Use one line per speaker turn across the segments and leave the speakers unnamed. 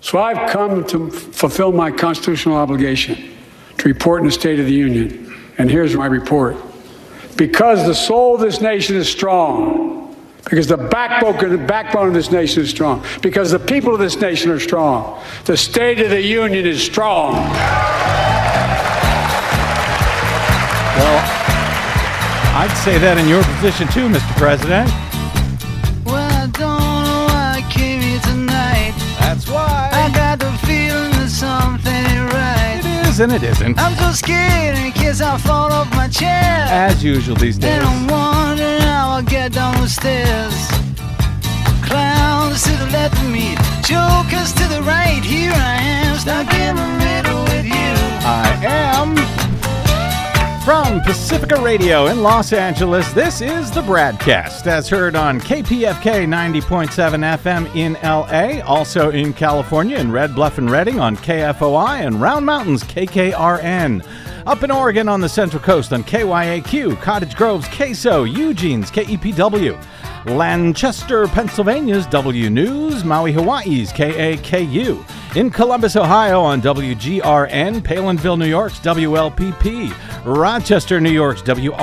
So I've come to fulfill my constitutional obligation to report in the State of the Union. And here's my report. Because the soul of this nation is strong, because the backbone of this nation is strong, because the people of this nation are strong, the State of the Union is strong.
Well, I'd say that in your position too, Mr. President.
Well, I don't know why I came here tonight.
That's why.
I got the feeling that something ain't right.
It is and it isn't.
I'm so scared in case I fall off my chair.
As usual these days.
And I'm wondering how I'll get down the stairs. Clowns to the left of me, jokers to the right. Here I am, stuck in the middle with you.
I am. From Pacifica Radio in Los Angeles, this is the Bradcast, as heard on KPFK 90.7 FM in LA, also in California in Red Bluff and Redding on KFOI, and Round Mountains KKRN. Up in Oregon on the Central Coast on KYAQ, Cottage Grove's KSO, Eugene's KEPW, Lancaster, Pennsylvania's W News, Maui, Hawaii's KAKU, in Columbus, Ohio on WGRN, Palinville, New York's WLPP, Rochester, New York's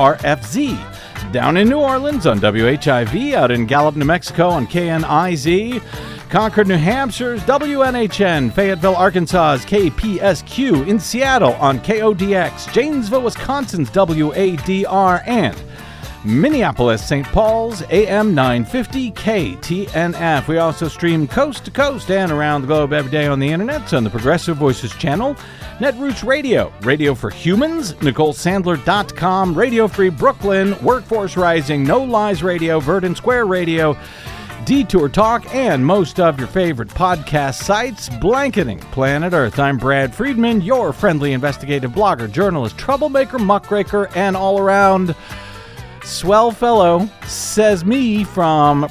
WRFZ, down in New Orleans on WHIV, out in Gallup, New Mexico on KNIZ, Concord, New Hampshire's WNHN, Fayetteville, Arkansas's KPSQ, in Seattle on KODX, Janesville, Wisconsin's WADR, and Minneapolis, St. Paul's, AM 950 KTNF. We also stream coast to coast and around the globe every day on the internet on the Progressive Voices channel, Netroots Radio, Radio for Humans, NicoleSandler.com, Radio Free Brooklyn, Workforce Rising, No Lies Radio, Verdant Square Radio, Detour Talk, and most of your favorite podcast sites, blanketing planet Earth. I'm Brad Friedman, your friendly investigative blogger, journalist, troublemaker, muckraker, and all-around swell fellow, says me, from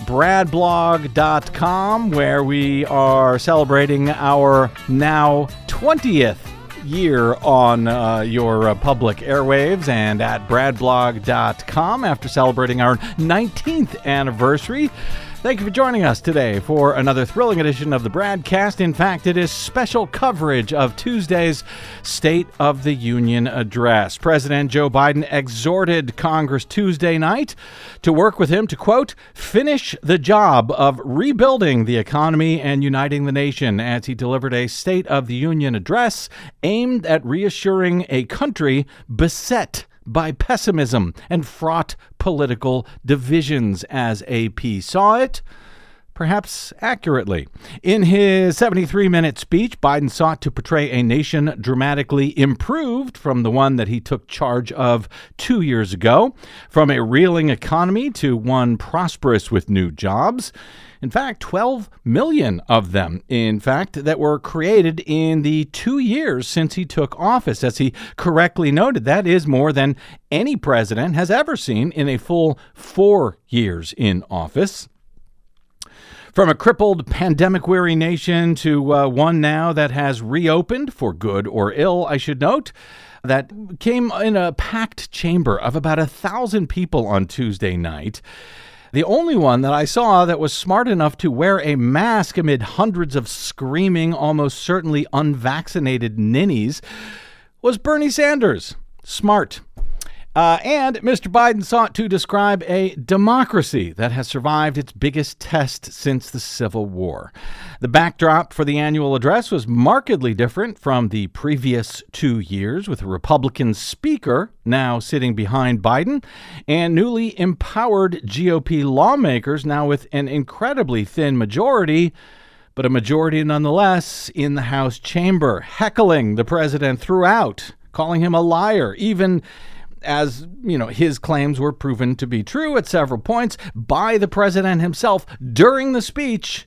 bradblog.com, where we are celebrating our now 20th year on your public airwaves, and at bradblog.com after celebrating our 19th anniversary. Thank you for joining us today for another thrilling edition of the Bradcast. In fact, it is special coverage of Tuesday's State of the Union address. President Joe Biden exhorted Congress Tuesday night to work with him to, quote, finish the job of rebuilding the economy and uniting the nation, as he delivered a State of the Union address aimed at reassuring a country beset by pessimism and fraught political divisions, as AP saw it, perhaps accurately. In his 73-minute speech, Biden sought to portray a nation dramatically improved from the one that he took charge of 2 years ago, from a reeling economy to one prosperous with new jobs. In fact, 12 million of them, that were created in the 2 years since he took office. As he correctly noted, that is more than any president has ever seen in a full 4 years in office. From a crippled, pandemic-weary nation to one now that has reopened, for good or ill, I should note, that came in a packed chamber of about 1,000 people on Tuesday night. The only one that I saw that was smart enough to wear a mask amid hundreds of screaming, almost certainly unvaccinated ninnies was Bernie Sanders. Smart. And Mr. Biden sought to describe a democracy that has survived its biggest test since the Civil War. The backdrop for the annual address was markedly different from the previous 2 years, with a Republican speaker now sitting behind Biden and newly empowered GOP lawmakers now with an incredibly thin majority, but a majority nonetheless in the House chamber, heckling the president throughout, calling him a liar, even as, his claims were proven to be true at several points by the president himself during the speech.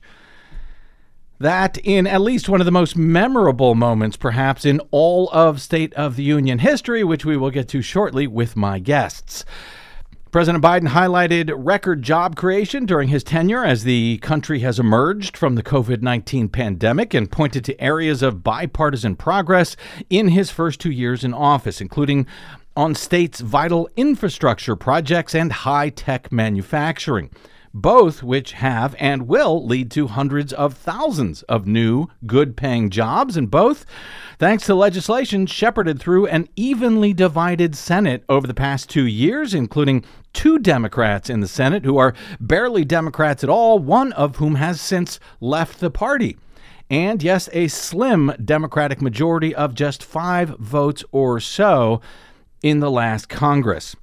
That, in at least one of the most memorable moments, perhaps, in all of State of the Union history, which we will get to shortly with my guests. President Biden highlighted record job creation during his tenure as the country has emerged from the COVID-19 pandemic, and pointed to areas of bipartisan progress in his first 2 years in office, including on states' vital infrastructure projects and high-tech manufacturing. both which have and will lead to hundreds of thousands of new, good-paying jobs, and both thanks to legislation shepherded through an evenly divided Senate over the past 2 years, including 2 Democrats in the Senate who are barely Democrats at all, one of whom has since left the party. And yes, a slim Democratic majority of just 5 votes or so in the last Congress.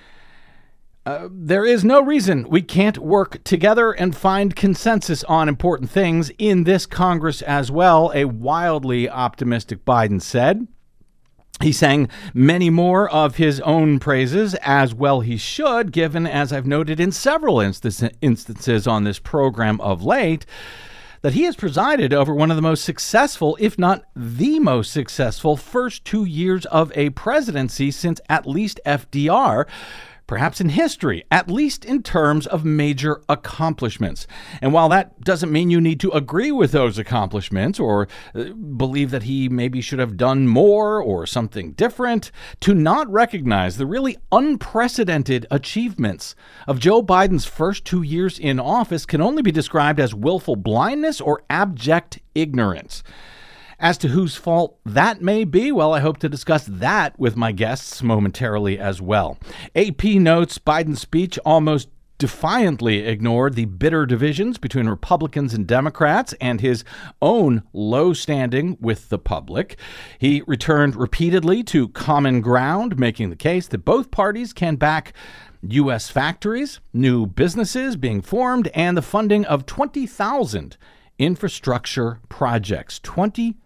There is no reason we can't work together and find consensus on important things in this Congress as well, a wildly optimistic Biden said. He sang many more of his own praises, as well he should, given, as I've noted in several instances on this program of late, that he has presided over one of the most successful, if not the most successful, first 2 years of a presidency since at least FDR, perhaps in history, at least in terms of major accomplishments. And while that doesn't mean you need to agree with those accomplishments or believe that he maybe should have done more or something different, to not recognize the really unprecedented achievements of Joe Biden's first 2 years in office can only be described as willful blindness or abject ignorance. As to whose fault that may be, well, I hope to discuss that with my guests momentarily as well. AP notes Biden's speech almost defiantly ignored the bitter divisions between Republicans and Democrats and his own low standing with the public. He returned repeatedly to common ground, making the case that both parties can back U.S. factories, new businesses being formed, and the funding of 20,000 infrastructure projects. 20,000.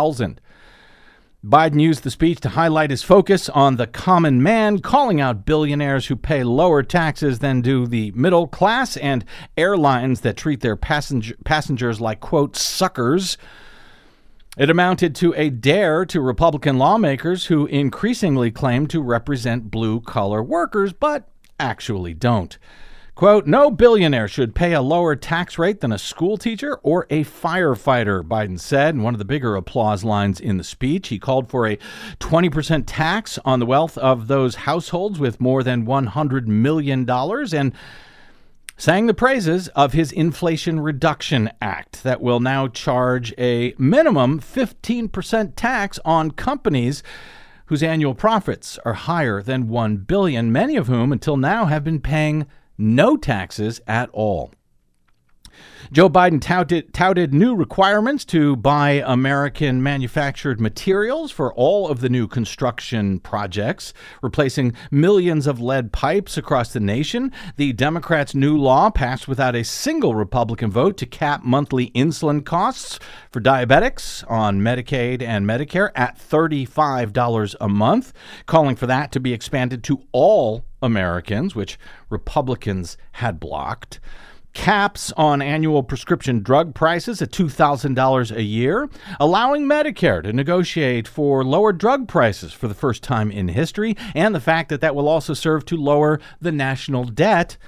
Biden used the speech to highlight his focus on the common man, calling out billionaires who pay lower taxes than do the middle class and airlines that treat their passengers like, quote, suckers. It amounted to a dare to Republican lawmakers who increasingly claim to represent blue-collar workers, but actually don't. Quote, no billionaire should pay a lower tax rate than a school teacher or a firefighter, Biden said in one of the bigger applause lines in the speech. He called for a 20% tax on the wealth of those households with more than $100 million and sang the praises of his Inflation Reduction Act that will now charge a minimum 15% tax on companies whose annual profits are higher than $1 billion, many of whom until now have been paying no taxes at all. Joe Biden touted new requirements to buy American manufactured materials for all of the new construction projects, replacing millions of lead pipes across the nation. The Democrats' new law passed without a single Republican vote to cap monthly insulin costs for diabetics on Medicaid and Medicare at $35 a month, calling for that to be expanded to all Americans, which Republicans had blocked. Caps on annual prescription drug prices at $2,000 a year, allowing Medicare to negotiate for lower drug prices for the first time in history, and the fact that that will also serve to lower the national debt.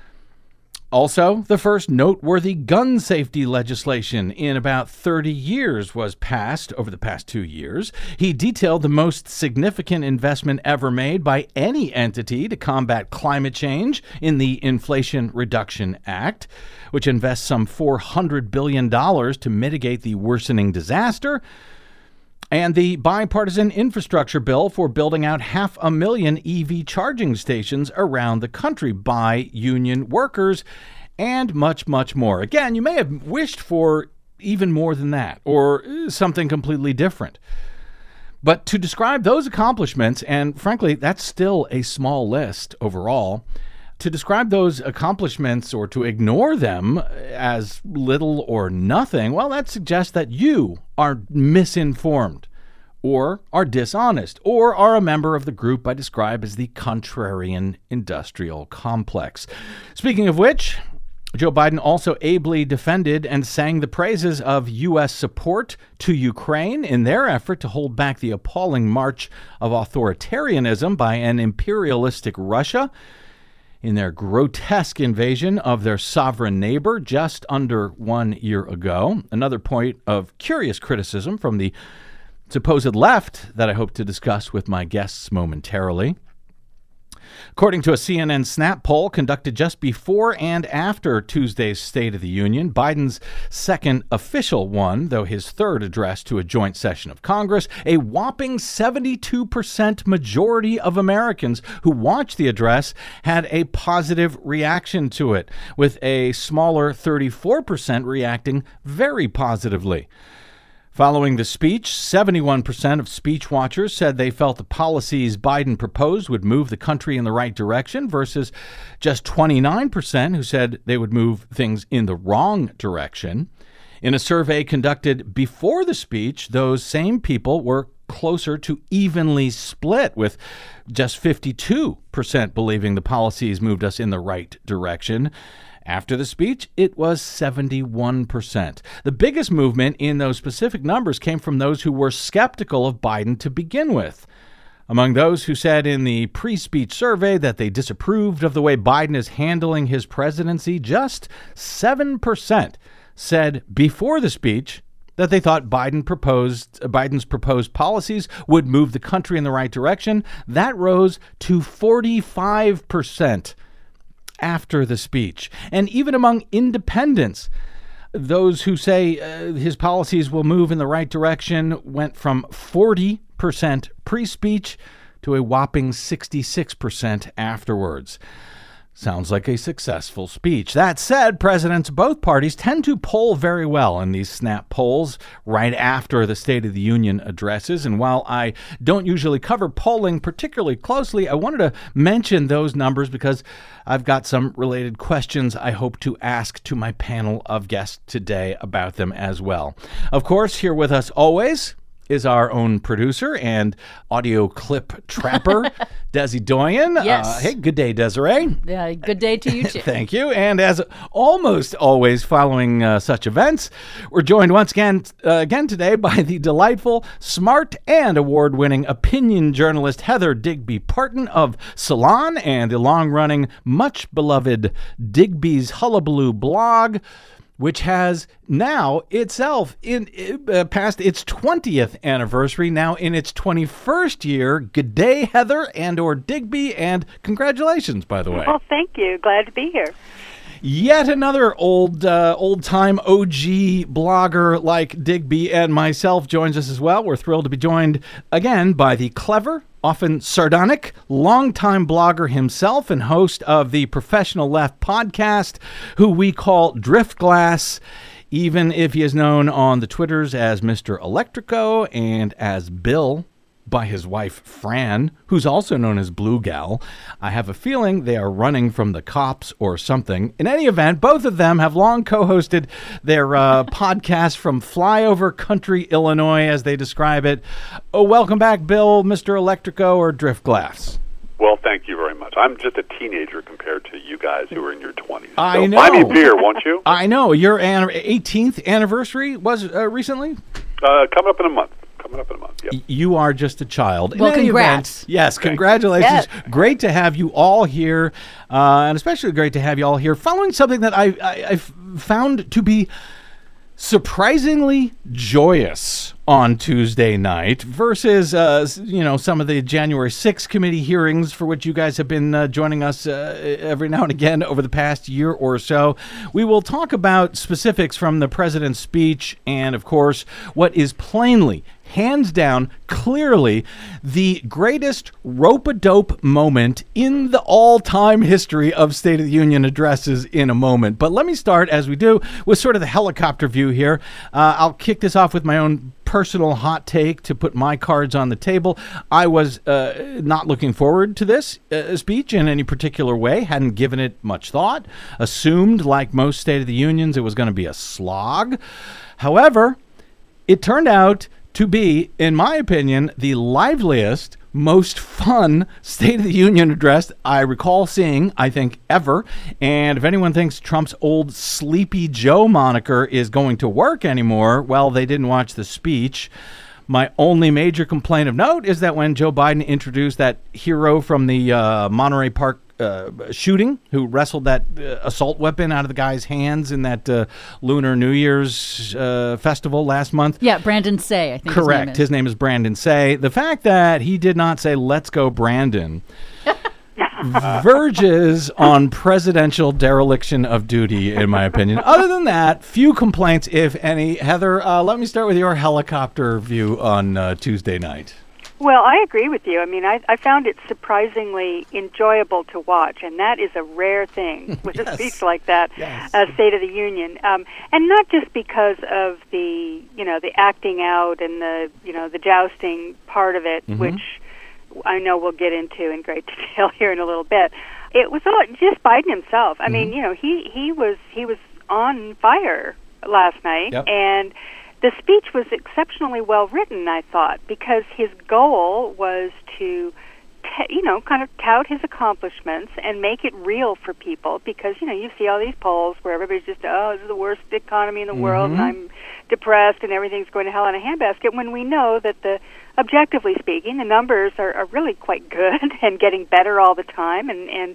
Also, the first noteworthy gun safety legislation in about 30 years was passed over the past 2 years. He detailed the most significant investment ever made by any entity to combat climate change in the Inflation Reduction Act, which invests some $400 billion to mitigate the worsening disaster, and the bipartisan infrastructure bill for building out 500,000 EV charging stations around the country by union workers, and much, much more. Again, you may have wished for even more than that, or something completely different. But to describe those accomplishments, and frankly, that's still a small list overall, to describe those accomplishments or to ignore them as little or nothing, well, that suggests that you are misinformed or are dishonest or are a member of the group I describe as the contrarian industrial complex. Speaking of which, Joe Biden also ably defended and sang the praises of U.S. support to Ukraine in their effort to hold back the appalling march of authoritarianism by an imperialistic Russia in their grotesque invasion of their sovereign neighbor just under 1 year ago. Another point of curious criticism from the supposed left that I hope to discuss with my guests momentarily. According to a CNN Snap poll conducted just before and after Tuesday's State of the Union, Biden's second official one, though his third address to a joint session of Congress, a whopping 72% majority of Americans who watched the address had a positive reaction to it, with a smaller 34% reacting very positively. Following the speech, 71% of speech watchers said they felt the policies Biden proposed would move the country in the right direction versus just 29% who said they would move things in the wrong direction. In a survey conducted before the speech, those same people were closer to evenly split, with just 52% believing the policies moved us in the right direction. After the speech, it was 71%. The biggest movement in those specific numbers came from those who were skeptical of Biden to begin with. Among those who said in the pre-speech survey that they disapproved of the way Biden is handling his presidency, just 7% said before the speech that they thought Biden's proposed policies would move the country in the right direction. That rose to 45% after the speech. And even among independents, those who say his policies will move in the right direction went from 40% pre-speech to a whopping 66% afterwards. Sounds like a successful speech. That said, presidents of both parties tend to poll very well in these snap polls right after the State of the Union addresses. And while I don't usually cover polling particularly closely, I wanted to mention those numbers because I've got some related questions I hope to ask to my panel of guests today about them as well. Of course, here with us always is our own producer and audio clip trapper, Desi Doyen.
Yes.
Hey, good day, Desiree.
Good day to you, too.
Thank you. And as almost always following such events, we're joined once again today by the delightful, smart, and award-winning opinion journalist Heather Digby Parton of Salon and the long-running, much-beloved Digby's Hullabaloo blog, which has now itself passed its 20th anniversary, now in its 21st year. Good day, Heather and/or Digby, and congratulations, by the way.
Well, thank you. Glad to be here.
Yet another old-time OG blogger like Digby and myself joins us as well. We're thrilled to be joined again by the clever, often sardonic, longtime blogger himself and host of the Professional Left podcast, who we call Driftglass, even if he is known on the Twitters as Mr. Electrico and as Bill by his wife, Fran, who's also known as Blue Gal. I have a feeling they are running from the cops or something. In any event, both of them have long co-hosted their podcast from flyover country, Illinois, as they describe it. Oh, welcome back, Bill, Mr. Electrico, or Driftglass.
Well, thank you very much. I'm just a teenager compared to you guys who are in your 20s.
I know.
Buy me a beer, won't you?
I know. Your 18th anniversary was recently?
Coming up in a month. Yep.
You are just a child.
Well,
In any
congrats.
event, yes, congratulations.
Yes.
Great to have you all here, and especially great to have you all here following something that I've found to be surprisingly joyous on Tuesday night versus, some of the January 6th committee hearings for which you guys have been joining us every now and again over the past year or so. We will talk about specifics from the president's speech and, of course, what is plainly, hands down, clearly, the greatest rope-a-dope moment in the all-time history of State of the Union addresses in a moment. But let me start, as we do, with sort of the helicopter view here. I'll kick this off with my own personal hot take to put my cards on the table. I was not looking forward to this speech in any particular way, hadn't given it much thought, assumed, like most State of the Unions, it was going to be a slog. However, it turned out to be, in my opinion, the liveliest, most fun State of the Union address I recall seeing, I think, ever. And if anyone thinks Trump's old Sleepy Joe moniker is going to work anymore, well, they didn't watch the speech. My only major complaint of note is that when Joe Biden introduced that hero from the Monterey Park shooting, who wrestled that assault weapon out of the guy's hands in that Lunar New Year's festival last month.
Yeah, Brandon Say, I think.
Correct. His name is Brandon Say. The fact that he did not say, "Let's go, Brandon," verges on presidential dereliction of duty, in my opinion. Other than that, few complaints, if any. Heather, let me start with your helicopter view on Tuesday night.
Well, I agree with you. I mean, I found it surprisingly enjoyable to watch, and that is a rare thing with a speech like that, State of the Union. And not just because of the, the acting out and the jousting part of it, which I know we'll get into in great detail here in a little bit. It was all just Biden himself. I mean, he was on fire last night, and the speech was exceptionally well written, I thought, because his goal was to, kind of tout his accomplishments and make it real for people. Because you see all these polls where everybody's just, this is the worst economy in the world, and I'm depressed, and everything's going to hell in a handbasket. When we know that objectively speaking, the numbers are really quite good and getting better all the time, and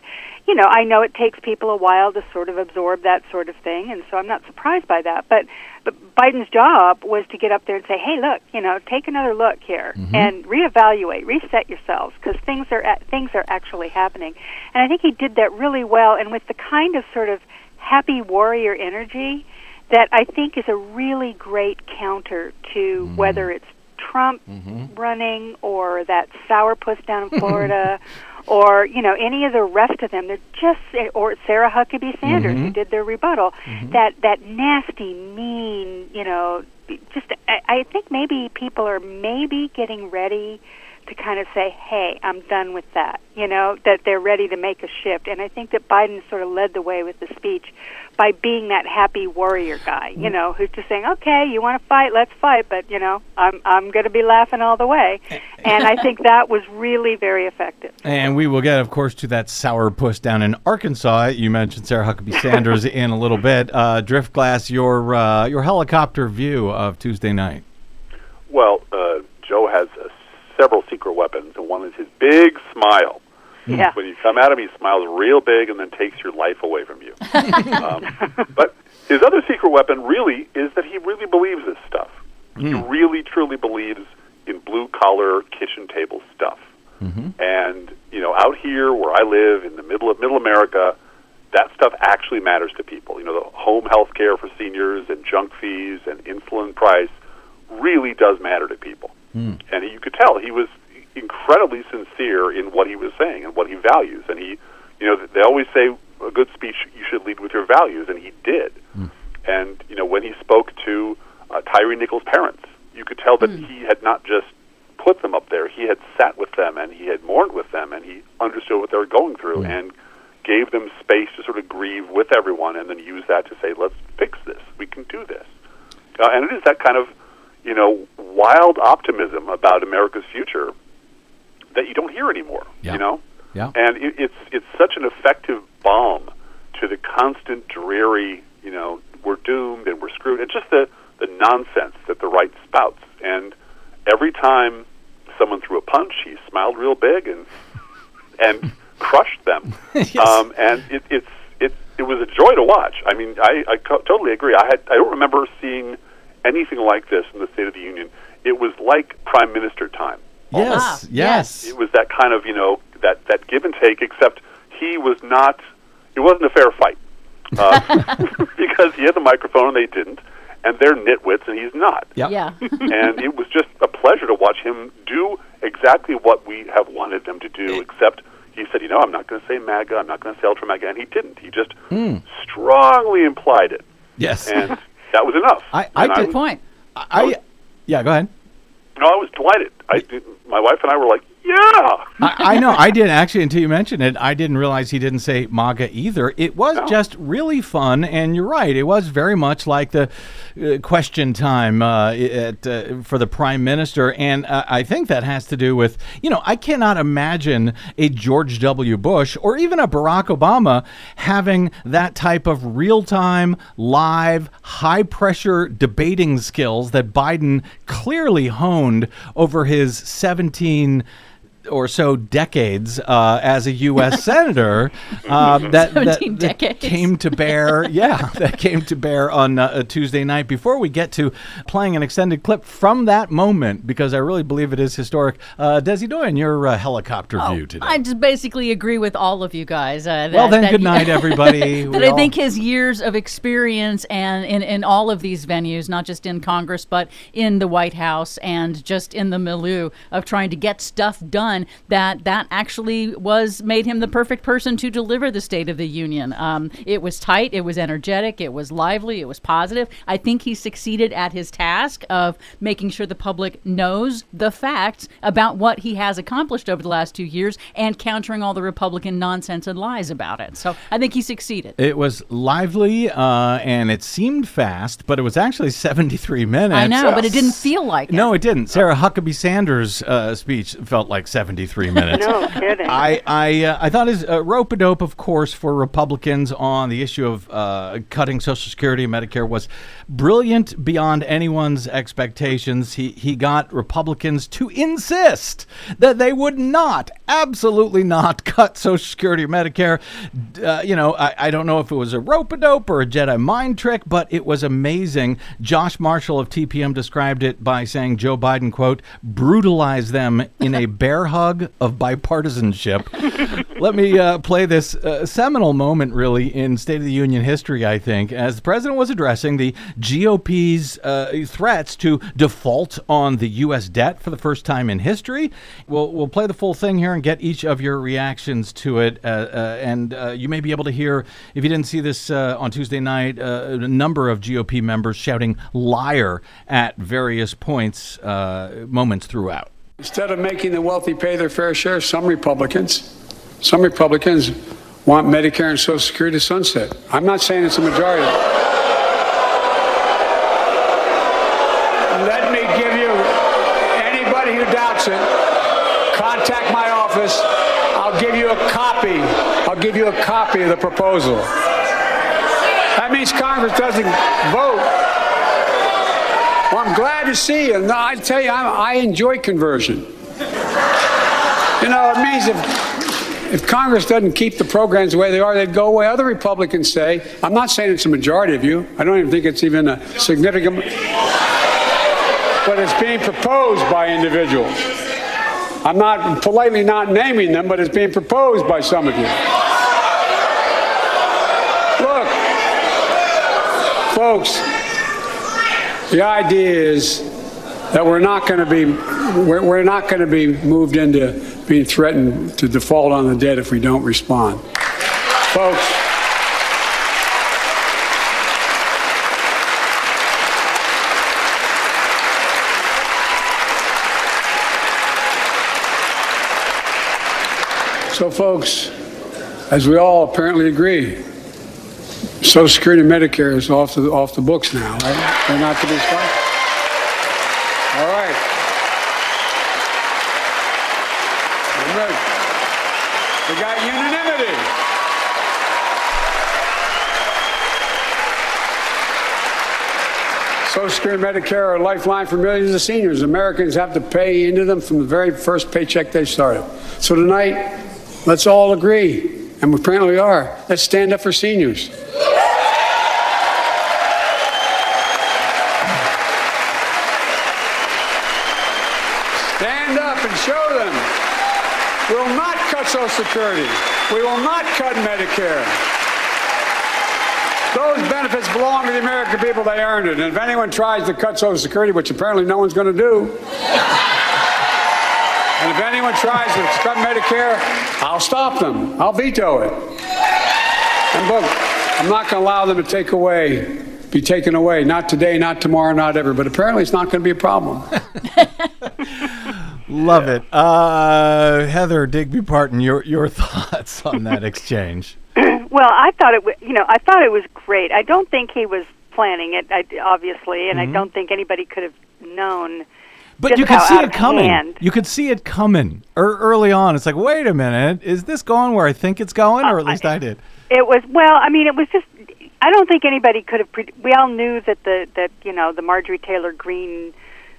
I know it takes people a while to sort of absorb that sort of thing, and so I'm not surprised by that. But Biden's job was to get up there and say, hey, look, take another look here and reevaluate, reset yourselves, because things are actually happening. And I think he did that really well, and with the kind of sort of happy warrior energy that I think is a really great counter to whether it's Trump running or that sourpuss down in Florida or, any of the rest of them. They're just, or Sarah Huckabee Sanders who did their rebuttal, that nasty, mean, just, I think maybe people are maybe getting ready to kind of say, hey, I'm done with that, that they're ready to make a shift. And I think that Biden sort of led the way with the speech by being that happy warrior guy, who's just saying, okay, you want to fight, let's fight, but, I'm going to be laughing all the way. And I think that was really very effective.
And we will get, of course, to that sourpuss down in Arkansas. You mentioned Sarah Huckabee Sanders in a little bit. Driftglass, your helicopter view of Tuesday night.
Well, Joe has several secret weapons, and one is his big smile.
Yeah.
When you come at him, he smiles real big and then takes your life away from you. But his other secret weapon really is that he really believes this stuff. He really, truly believes in blue-collar, kitchen-table stuff. And, out here where I live in the middle America, that stuff actually matters to people. The home health care for seniors and junk fees and insulin price really does matter to people. And you could tell he was incredibly sincere in what he was saying and what he values. And he, they always say a good speech, you should lead with your values, and he did. And, when he spoke to Tyree Nichols' parents, you could tell that he had not just put them up there, he had sat with them, and he had mourned with them, and he understood what they were going through, and gave them space to sort of grieve with everyone, and then use that to say, let's fix this, we can do this. And it is that kind of, wild optimism about America's future that you don't hear anymore,
Yeah.
And it's such an effective balm to the constant dreary, we're doomed and we're screwed, and just the nonsense that the right spouts. And every time someone threw a punch, he smiled real big and crushed them. And it was a joy to watch. I mean, I totally agree. I don't remember seeing anything like this in the State of the Union. It was like Prime Minister time.
Yes.
It was that kind of, that give and take, except he was not, it wasn't a fair fight. Because he had the microphone and they didn't, and they're nitwits and he's not.
Yeah.
And it was just a pleasure to watch him do exactly what we have wanted them to do, except he said, I'm not going to say MAGA, I'm not going to say Ultra MAGA, and he didn't. He just strongly implied it.
Yes.
And that was enough.
Good point.
Yeah, go ahead.
No, I was delighted. My wife and I were like, yeah.
I know. I did actually, until you mentioned it, I didn't realize he didn't say MAGA either. It was just really fun, and you're right. It was very much like the question time for the Prime Minister, and I think that has to do with, I cannot imagine a George W. Bush or even a Barack Obama having that type of real-time, live, high-pressure debating skills that Biden clearly honed over his 17 or so decades as a U.S. senator that came to bear. Yeah, that came to bear on a Tuesday night. Before we get to playing an extended clip from that moment, because I really believe it is historic, Desi Doyen, your helicopter view today.
I just basically agree with all of you guys.
Good night, everybody.
I think his years of experience and in all of these venues, not just in Congress, but in the White House and just in the milieu of trying to get stuff done, that actually made him the perfect person to deliver the State of the Union. It was tight, it was energetic, it was lively, it was positive. I think he succeeded at his task of making sure the public knows the facts about what he has accomplished over the last 2 years and countering all the Republican nonsense and lies about it. So I think he succeeded.
It was lively and it seemed fast, but it was actually 73 minutes.
I know, but it didn't feel like it.
No, it didn't. Sarah Huckabee Sanders' speech felt like 73 minutes.
No kidding.
I thought his rope-a-dope, of course, for Republicans on the issue of cutting Social Security and Medicare was brilliant beyond anyone's expectations. He got Republicans to insist that they would absolutely not cut Social Security or Medicare. I don't know if it was a rope-a-dope or a Jedi mind trick, but it was amazing. Josh Marshall of TPM described it by saying Joe Biden, quote, brutalized them in a bear hug of bipartisanship. Let me play this seminal moment, really, in State of the Union history, I think, as the president was addressing the GOP's threats to default on the U.S. debt for the first time in history. We'll play the full thing here and get each of your reactions to it. And you may be able to hear, if you didn't see this on Tuesday night, a number of GOP members shouting liar at various moments throughout.
Instead of making the wealthy pay their fair share, some Republicans want Medicare and Social Security to sunset. I'm not saying it's a majority. Let me give you, anybody who doubts it, contact my office. I'll give you a copy of the proposal. That means Congress doesn't vote. Well, I'm glad to see you. No, I tell you, I enjoy conversion. It means if Congress doesn't keep the programs the way they are, they'd go away. Other Republicans say, I'm not saying it's a majority of you. I don't even think it's even a significant, but it's being proposed by individuals. I'm not politely not naming them, but it's being proposed by some of you. Look, folks, the idea is that we're not going to be moved into being threatened to default on the debt if we don't respond. Folks, as we all apparently agree, Social Security and Medicare is off the books now, right? They're not to be stopped. All right. I'm ready. We got unanimity. Social Security and Medicare are a lifeline for millions of seniors. Americans have to pay into them from the very first paycheck they started. So tonight, let's all agree, and apparently we are, let's stand up for seniors. Stand up and show them. We will not cut Social Security. We will not cut Medicare. Those benefits belong to the American people. They earned it. And if anyone tries to cut Social Security, which apparently no one's going to do, and if anyone tries to cut Medicare, I'll stop them. I'll veto it. And look, I'm not going to allow them to be taken away. Not today, not tomorrow, not ever. But apparently it's not going to be a problem.
Love it. Heather Digby Parton, your thoughts on that exchange?
Well, I thought it was great. I don't think he was planning it, obviously, and I don't think anybody could have known.
But you could see it coming. You could see it coming early on. It's like, wait a minute, is this going where I think it's going? Or at least I did.
It was, it was just, I don't think anybody could have, we all knew that the Marjorie Taylor Greene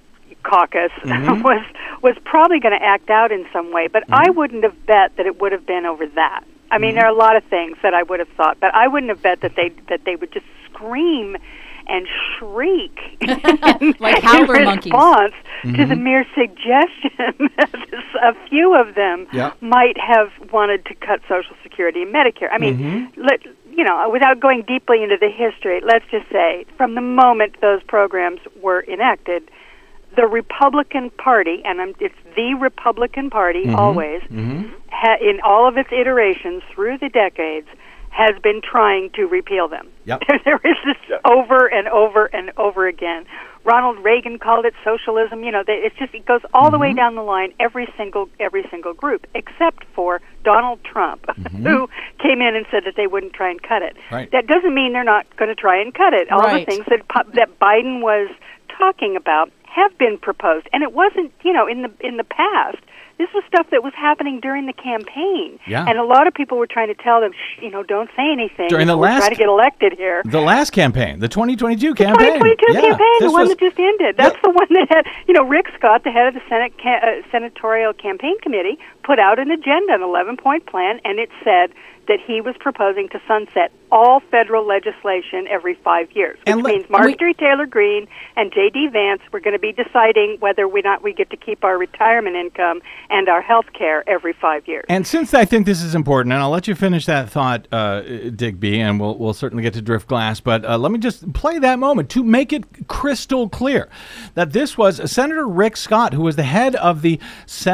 caucus was probably going to act out in some way, but I wouldn't have bet that it would have been over that. I mean, there are a lot of things that I would have thought, but I wouldn't have bet that they would just scream and shriek
like
in
howler monkeys.
response to the mere suggestion that a few of them might have wanted to cut Social Security and Medicare. I mean, without going deeply into the history, let's just say from the moment those programs were enacted, the Republican Party, and it's the Republican Party always, in all of its iterations through the decades, has been trying to repeal them.
Yep.
There is this over and over and over again. Ronald Reagan called it socialism. It goes all the way down the line. Every single group, except for Donald Trump, who came in and said that they wouldn't try and cut it.
Right.
That doesn't mean they're not going to try and cut it. All the things that Biden was talking about have been proposed, and it wasn't, in the past. This was stuff that was happening during the campaign, and a lot of people were trying to tell them, don't say anything.
During the
we're
last,
trying to get elected here.
The last campaign, the 2022 campaign.
The 2022 campaign, the one that just ended. That's the one that had, Rick Scott, the head of the Senate Senatorial Campaign Committee, put out an agenda, an 11-point plan, and it said that he was proposing to sunset all federal legislation every 5 years, which means Marjorie Taylor Greene and J.D. Vance were going to be deciding whether or not we get to keep our retirement income and our health care every 5 years.
And since I think this is important, and I'll let you finish that thought, Digby, and we'll certainly get to Drift Glass, but let me just play that moment to make it crystal clear that this was Senator Rick Scott, who was the head of the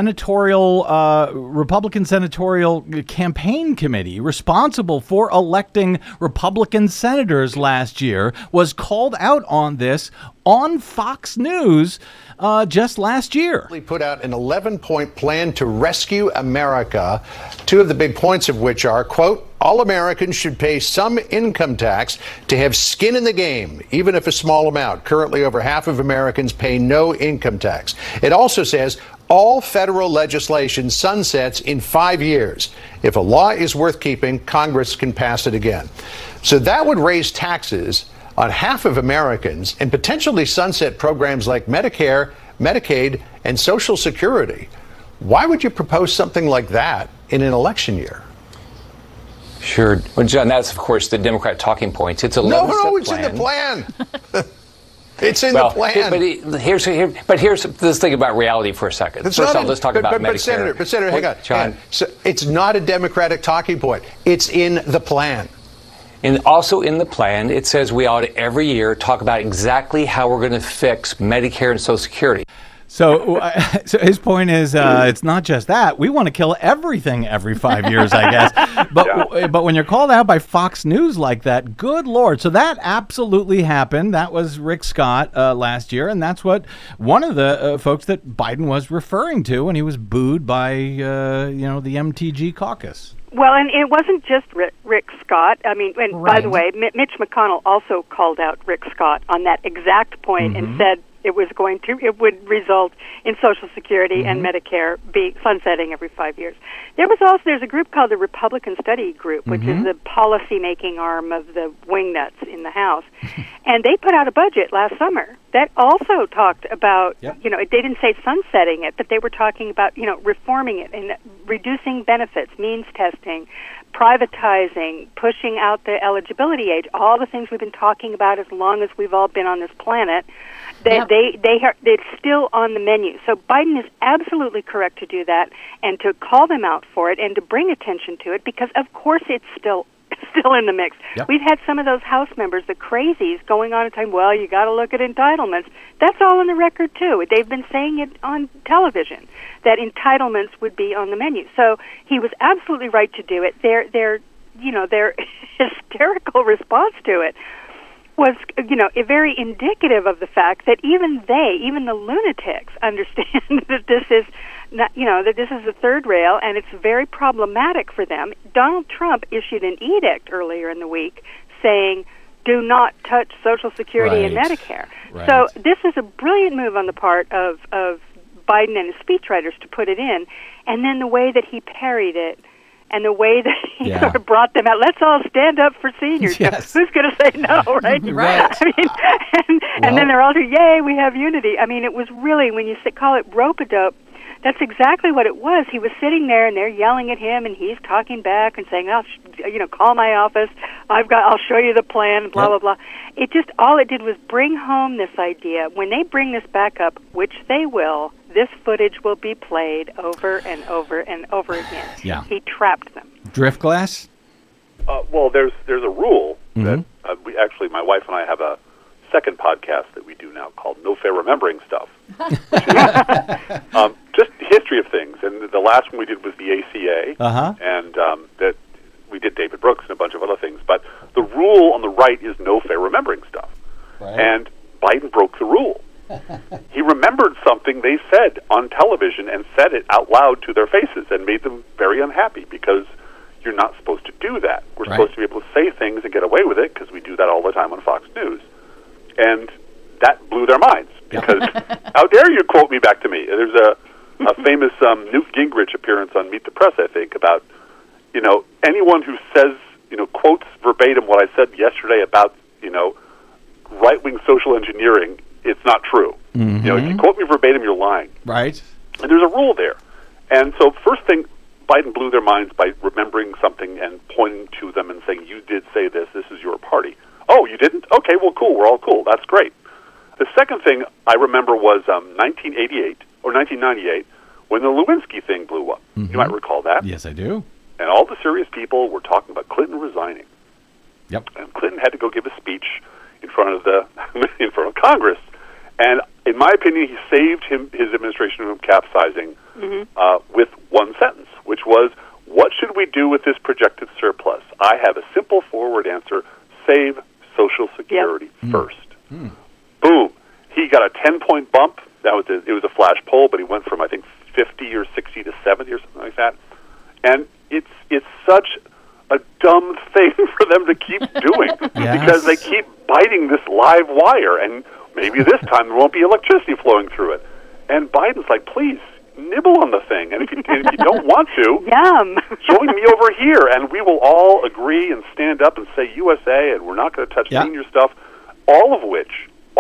Republican Senatorial Campaign Committee, responsible for electing Republican senators last year, was called out on this on Fox News just last year.
We put out an 11-point plan to rescue America, two of the big points of which are, quote, all Americans should pay some income tax to have skin in the game, even if a small amount. Currently, over half of Americans pay no income tax. It also says all federal legislation sunsets in 5 years. If a law is worth keeping, Congress can pass it again. So that would raise taxes on half of Americans and potentially sunset programs like Medicare, Medicaid, and Social Security. Why would you propose something like that in an election year?
Sure. Well, John, that's, of course, the Democrat talking points. It's a
it's in the plan. It's in the plan.
But here's this thing about reality for a second. First of all, let's talk about Medicare.
But Senator, hang on. John. So it's not a Democratic talking point. It's in the plan.
And also in the plan, it says we ought to every year talk about exactly how we're going to fix Medicare and Social Security.
So his point is it's not just that. We want to kill everything every 5 years, I guess. But when you're called out by Fox News like that, good Lord. So that absolutely happened. That was Rick Scott last year. And that's what one of the folks that Biden was referring to when he was booed by, the MTG caucus.
Well, and it wasn't just Rick Scott. I mean, and by the way, Mitch McConnell also called out Rick Scott on that exact point and said it would result in Social Security and Medicare be sunsetting every 5 years. There's a group called the Republican Study Group, which is the policy-making arm of the wingnuts in the House, and they put out a budget last summer that also talked about, they didn't say sunsetting it, but they were talking about, reforming it and reducing benefits, means testing, privatizing, pushing out the eligibility age, all the things we've been talking about as long as we've all been on this planet. It's still on the menu. So Biden is absolutely correct to do that and to call them out for it and to bring attention to it because, of course, it's still in the mix. Yep. We've had some of those House members, the crazies, going on and saying, well, you got to look at entitlements. That's all on the record, too. They've been saying it on television, that entitlements would be on the menu. So he was absolutely right to do it. Their hysterical response to it was, very indicative of the fact that even the lunatics, understand that this is not, that this is the third rail and it's very problematic for them. Donald Trump issued an edict earlier in the week saying, do not touch Social Security and Medicare. Right. So this is a brilliant move on the part of Biden and his speechwriters to put it in, and then the way that he parried it and the way that he
Yeah.
sort of brought them out. Let's all stand up for seniors.
Yes.
Who's going to say no, right?
Right.
I mean, and then they're all saying, yay, we have unity. I mean, it was really, when you call it rope-a-dope, that's exactly what it was. He was sitting there, and they're yelling at him, and he's talking back and saying, call my office. I'll show you the plan, blah, blah, blah. It just, all it did was bring home this idea. When they bring this back up, which they will, this footage will be played over and over and over again.
Yeah.
He trapped them.
Driftglass?
Well, there's a rule that my wife and I have a second podcast that we do now called No Fair Remembering Stuff. Just history of things. And the last one we did was the ACA, and that we did David Brooks and a bunch of other things. But the rule on the right is no fair remembering stuff.
Right.
And Biden broke the rule. He remembered something they said on television and said it out loud to their faces and made them very unhappy because you're not supposed to do that. We're supposed to be able to say things and get away with it because we do that all the time on Fox News. And that blew their minds because how dare you quote me back to me? There's a famous Newt Gingrich appearance on Meet the Press, I think, about, anyone who says, quotes verbatim what I said yesterday about, right-wing social engineering, it's not true. If you quote me verbatim, you're lying.
Right.
And there's a rule there. And so first thing, Biden blew their minds by remembering something and pointing to them and saying, you did say this is your party. Oh, you didn't? Okay, well, cool, we're all cool. That's great. The second thing I remember was 1988 or 1998 when the Lewinsky thing blew up. You might recall that.
Yes, I do.
And all the serious people were talking about Clinton resigning.
Yep.
And Clinton had to go give a speech in front of Congress. And in my opinion, he saved his administration from capsizing with one sentence, which was, what should we do with this projected surplus? I have a simple forward answer: save Social Security first. Boom. He got a 10-point bump. It was a flash poll, but he went from, I think, 50 or 60 to 70 or something like that. And it's such a dumb thing for them to keep doing because they keep biting this live wire, and maybe this time there won't be electricity flowing through it. And Biden's like, please, nibble on the thing. And if you don't want to, join me over here, and we will all agree and stand up and say USA, and we're not going to touch senior stuff, all of which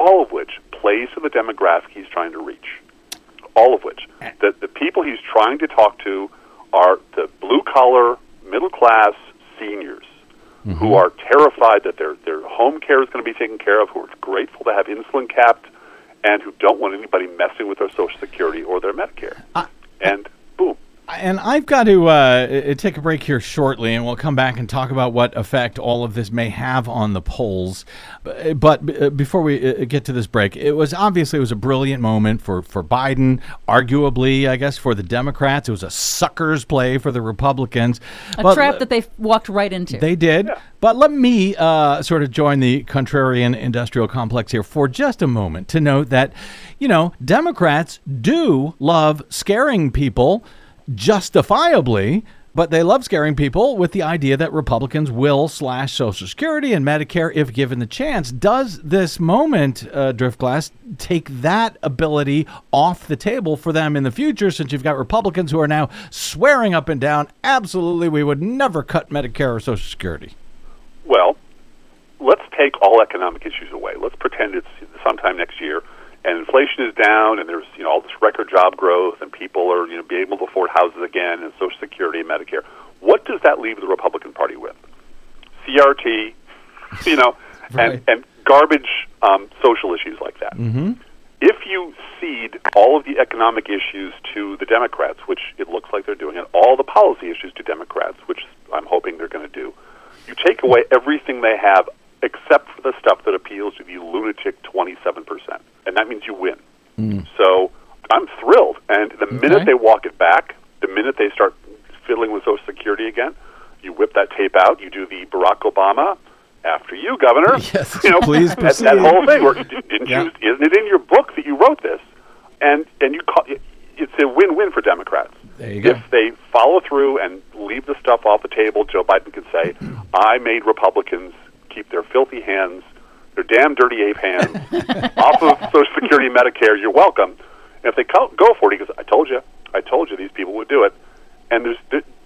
plays to the demographic he's trying to reach. All of which. The people he's trying to talk to are the blue-collar, middle-class seniors who are terrified that their home care is going to be taken care of, who are grateful to have insulin capped, and who don't want anybody messing with their Social Security or their Medicare. And boom.
And I've got to take a break here shortly, and we'll come back and talk about what effect all of this may have on the polls. But before we get to this break, it was a brilliant moment for Biden, arguably, I guess, for the Democrats. It was a sucker's play for the Republicans.
A trap that they walked right into.
They did. Yeah. But let me sort of join the contrarian industrial complex here for just a moment to note that, Democrats do love scaring people justifiably, but they love scaring people with the idea that Republicans will slash Social Security and Medicare if given the chance. Does this moment, Driftglass, take that ability off the table for them in the future, since you've got Republicans who are now swearing up and down, absolutely, we would never cut Medicare or Social Security?
Well, let's take all economic issues away. Let's pretend it's sometime next year, and inflation is down, and there's all this record job growth, and people are be able to afford houses again, and Social Security and Medicare. What does that leave the Republican Party with? CRT,
right.
and garbage social issues like that. If you cede all of the economic issues to the Democrats, which it looks like they're doing, and all the policy issues to Democrats, which I'm hoping they're going to do, you take away everything they have except for the stuff that appeals to the lunatic 27%. And that means you win. So I'm thrilled. And the minute they walk it back, the minute they start fiddling with Social Security again, you whip that tape out, you do the Barack Obama, after you, Governor.
Yes, please proceed.
That whole thing. Isn't it in your book that you wrote this? And it's a win-win for Democrats.
There you go.
If they follow through and leave the stuff off the table, Joe Biden can say, I made Republicans keep their filthy hands, their damn dirty ape hands, off of Social Security and Medicare. You're welcome. And if they go for it, he goes, I told you these people would do it. And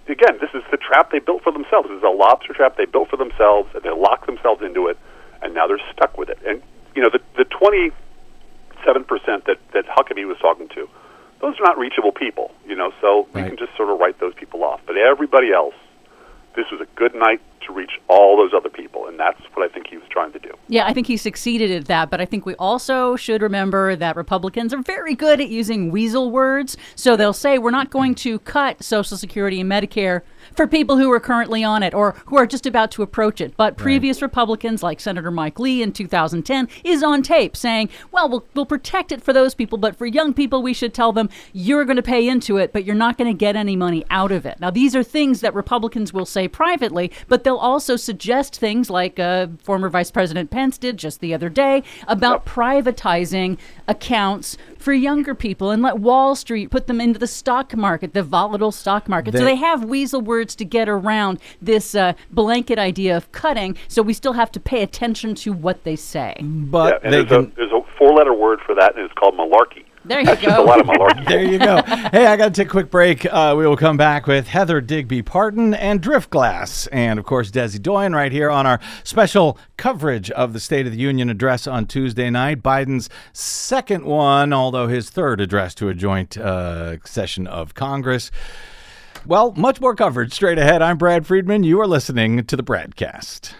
again, this is the trap they built for themselves. This is a lobster trap they built for themselves, and they locked themselves into it, and now they're stuck with it. And, the 27% that Huckabee was talking to, those are not reachable people, so we can just sort of write those people off. But everybody else, this was a good night to reach all those other people, and that's what I think he was trying to do.
Yeah, I think he succeeded at that, but I think we also should remember that Republicans are very good at using weasel words, so they'll say we're not going to cut Social Security and Medicare for people who are currently on it or who are just about to approach it. But previous Republicans, like Senator Mike Lee in 2010, is on tape saying, well, we'll protect it for those people, but for young people, we should tell them you're going to pay into it, but you're not going to get any money out of it. Now, these are things that Republicans will say privately, but they'll also suggest things like former Vice President Pence did just the other day about privatizing accounts for younger people and let Wall Street put them into the stock market, the volatile stock market. So they have weasel words to get around this blanket idea of cutting, so we still have to pay attention to what they say.
But
there's a four-letter word for that, and it's called malarkey.
There you
That's
go.
just a lot of malarkey.
There you go. Hey, I got to take a quick break. We will come back with Heather Digby-Parton and Driftglass. And, of course, Desi Doyen right here on our special coverage of the State of the Union address on Tuesday night. Biden's second one, although his third address to a joint session of Congress. Well, much more coverage straight ahead. I'm Brad Friedman. You are listening to the Bradcast.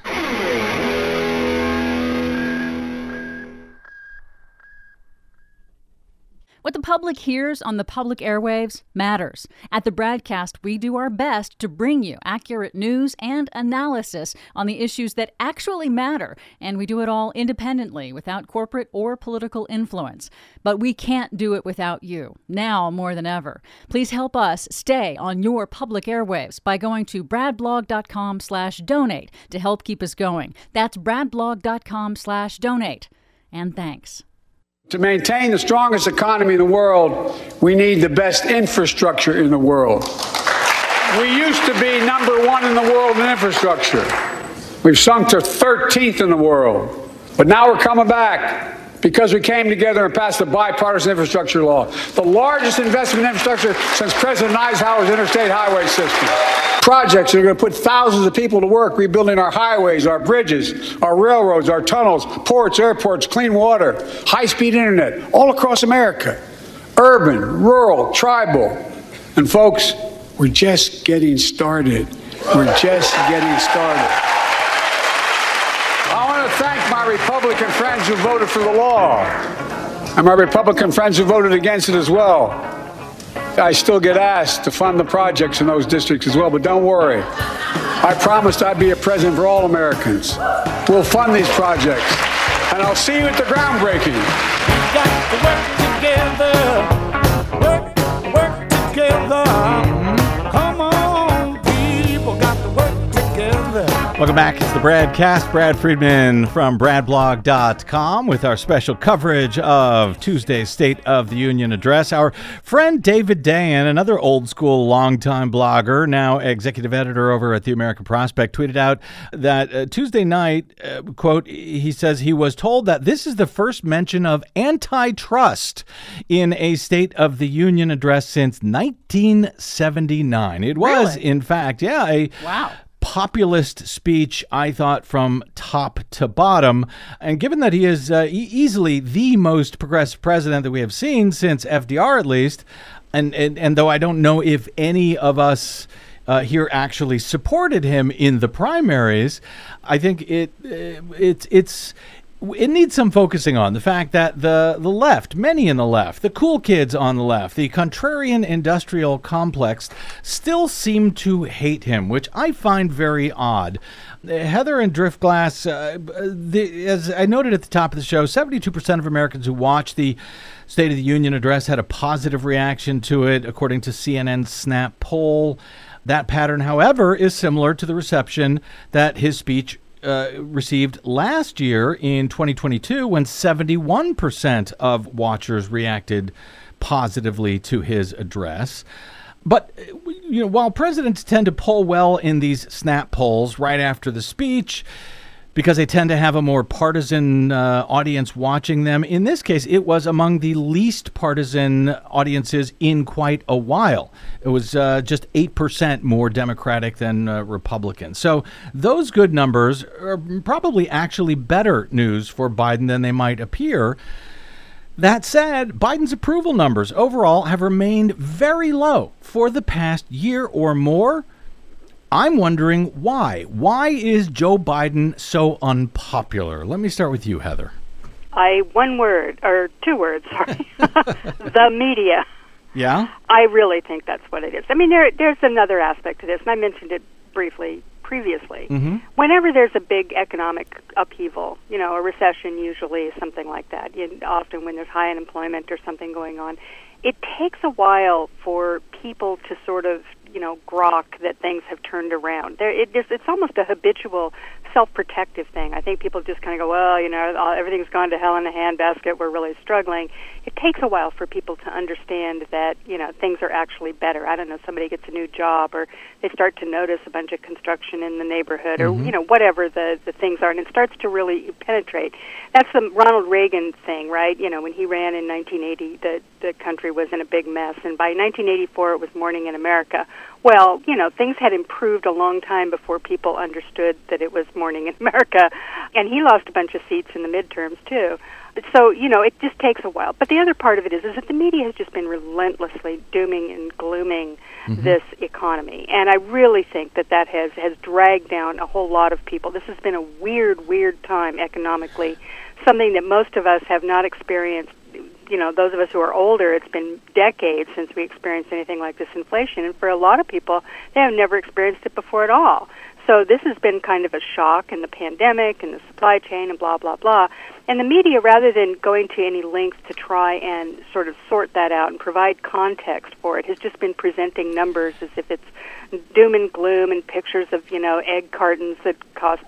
What the public hears on the public airwaves matters. At the Bradcast, we do our best to bring you accurate news and analysis on the issues that actually matter, and we do it all independently, without corporate or political influence. But we can't do it without you, now more than ever. Please help us stay on your public airwaves by going to bradblog.com/donate to help keep us going. That's bradblog.com/donate. And thanks.
To maintain the strongest economy in the world, we need the best infrastructure in the world. We used to be number one in the world in infrastructure. We've sunk to 13th in the world. But now we're coming back because we came together and passed the bipartisan infrastructure law, the largest investment in infrastructure since President Eisenhower's interstate highway system. Projects that are going to put thousands of people to work rebuilding our highways, our bridges, our railroads, our tunnels, ports, airports, clean water, high-speed internet, all across America. Urban, rural, tribal. And folks, we're just getting started. We're just getting started. I want to thank my Republican friends who voted for the law, and my Republican friends who voted against it as well. I still get asked to fund the projects in those districts as well, but don't worry. I promised I'd be a president for all Americans. We'll fund these projects, and I'll see you at the groundbreaking.
We got to work together, work together. Come on, people, got to work together.
Welcome back. It's the Bradcast. Brad Friedman from bradblog.com with our special coverage of Tuesday's State of the Union address. Our friend David Dayen, another old school longtime blogger, now executive editor over at the American Prospect, tweeted out that Tuesday night, quote, he says he was told that this is the first mention of antitrust in a State of the Union address since 1979. It was, in fact, a populist speech, I thought, from top to bottom. And given that he is easily the most progressive president that we have seen since FDR, at least, and though I don't know if any of us here actually supported him in the primaries, I think it needs some focusing on the fact that the left, many in the left, the cool kids on the left, the contrarian industrial complex still seem to hate him, which I find very odd. Heather and Driftglass, as I noted at the top of the show, 72% of Americans who watched the State of the Union address had a positive reaction to it, according to CNN's Snap poll. That pattern, however, is similar to the reception that his speech received last year in 2022, when 71% of watchers reacted positively to his address. But, while presidents tend to poll well in these Snap polls right after the speech, because they tend to have a more partisan audience watching them. In this case, it was among the least partisan audiences in quite a while. It was just 8% more Democratic than Republican. So those good numbers are probably actually better news for Biden than they might appear. That said, Biden's approval numbers overall have remained very low for the past year or more. I'm wondering why. Why is Joe Biden so unpopular? Let me start with you, Heather.
One word, or two words, sorry. The media.
Yeah?
I really think that's what it is. I mean, there's another aspect to this, and I mentioned it briefly previously.
Mm-hmm.
Whenever there's a big economic upheaval, a recession usually, something like that, often when there's high unemployment or something going on, it takes a while for people to sort of, grok that things have turned around. It's almost a habitual self-protective thing. I think people just kind of go, well, everything's gone to hell in a handbasket, we're really struggling. It takes a while for people to understand that, things are actually better. I don't know, somebody gets a new job, or they start to notice a bunch of construction in the neighborhood, or, whatever the things are, and it starts to really penetrate. That's the Ronald Reagan thing, right? When he ran in 1980, the country was in a big mess, and by 1984 it was Morning in America. Well, things had improved a long time before people understood that it was Morning in America, and he lost a bunch of seats in the midterms, too. So, it just takes a while. But the other part of it is that the media has just been relentlessly dooming and glooming this economy. And I really think that has dragged down a whole lot of people. This has been a weird time economically, something that most of us have not experienced. Those of us who are older, it's been decades since we experienced anything like this inflation. And for a lot of people, they have never experienced it before at all. So this has been kind of a shock, and the pandemic and the supply chain and blah, blah, blah. And the media, rather than going to any lengths to try and sort of sort that out and provide context for it, has just been presenting numbers as if it's doom and gloom and pictures of, egg cartons that cost,